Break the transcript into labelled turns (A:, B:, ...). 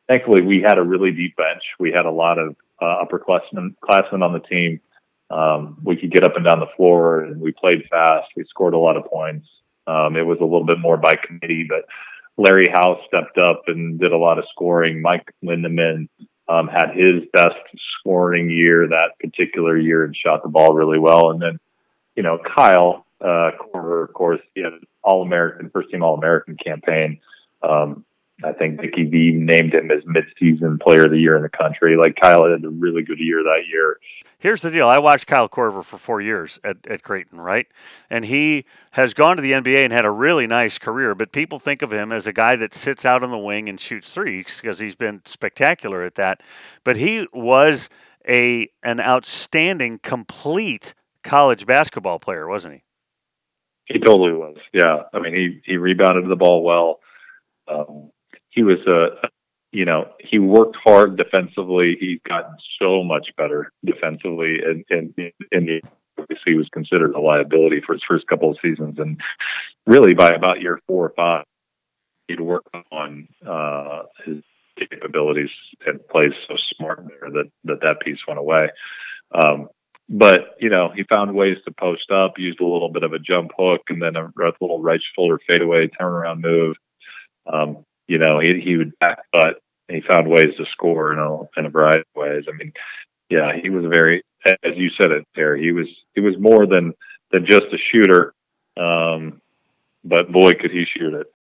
A: thankfully we had a really deep bench. We had a lot of upperclassmen on the team. We could get up and down the floor, and we played fast. We scored a lot of points. It was a little bit more by committee, but Larry House stepped up and did a lot of scoring. Mike Lindeman had his best scoring year that particular year and shot the ball really well. And then, Kyle Korver, of course, he had All-American, first team All-American campaign. I think Mickey V named him as midseason player of the year in the country. Like, Kyle had a really good year that year.
B: Here's the deal. I watched Kyle Korver for 4 years at Creighton, right? And he has gone to the NBA and had a really nice career, but people think of him as a guy that sits out on the wing and shoots threes because he's been spectacular at that. But he was an outstanding, complete college basketball player, wasn't he?
A: He totally was. Yeah. I mean, he rebounded the ball well. He was he worked hard defensively. He's gotten so much better defensively, and obviously he was considered a liability for his first couple of seasons. And really, by about year 4 or 5, he'd work on his capabilities and plays so smart there that piece went away. But he found ways to post up, used a little bit of a jump hook, and then a little right shoulder fadeaway turnaround move. He would back cut, and he found ways to score in a variety of ways. I mean, yeah, he was as you said it, Terry, he was more than just a shooter. But boy, could he shoot it.